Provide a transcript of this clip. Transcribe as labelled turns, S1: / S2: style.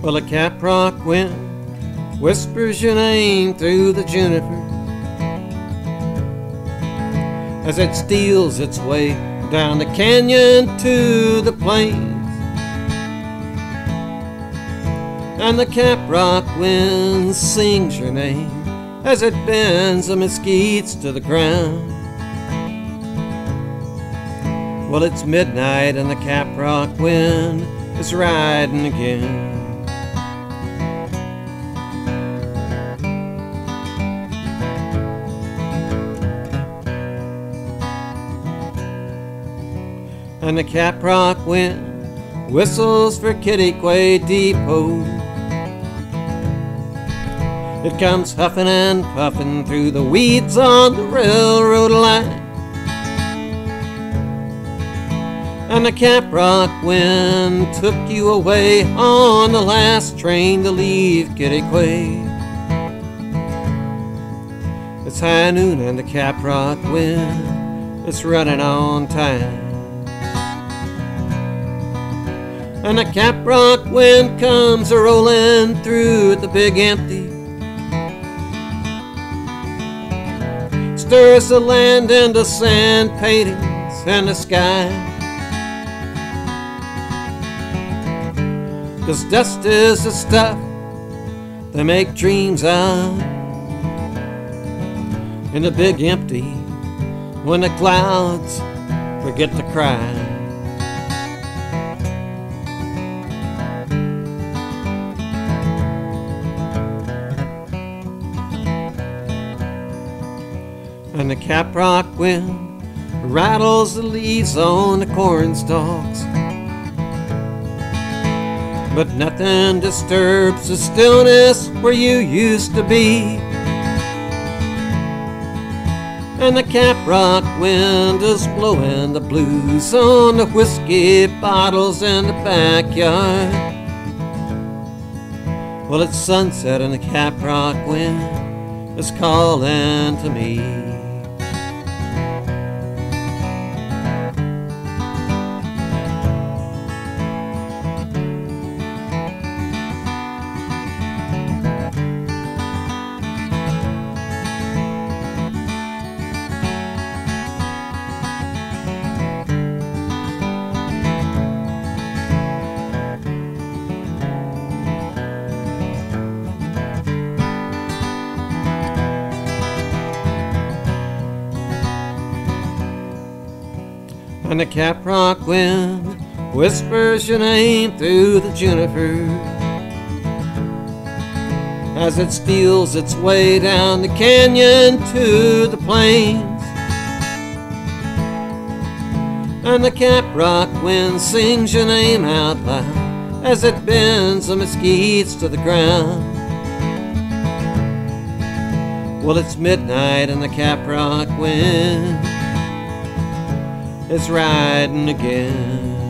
S1: Well, a caprock wind whispers your name through the juniper as it steals its way down the canyon to the plains. And the caprock wind sings your name as it bends the mesquites to the ground. Well, it's midnight and the caprock wind is riding again. And the caprock wind whistles for Kittiquay Depot. It comes huffing and puffing through the weeds on the railroad line. And the caprock wind took you away on the last train to leave Kittiquay. It's high noon and the caprock wind is running on time. And the caprock wind comes a-rolling through the big empty, stirs the land into sand paintings and the sky. 'Cause dust is the stuff they make dreams of in the big empty when the clouds forget to cry. And the caprock wind rattles the leaves on the corn stalks, but nothing disturbs the stillness where you used to be. And the caprock wind is blowing the blues on the whiskey bottles in the backyard. Well, it's sunset and the caprock wind is calling to me. And the caprock wind whispers your name through the juniper as it steals its way down the canyon to the plains. And the caprock wind sings your name out loud as it bends the mesquites to the ground. Well, it's midnight and the caprock wind is riding again.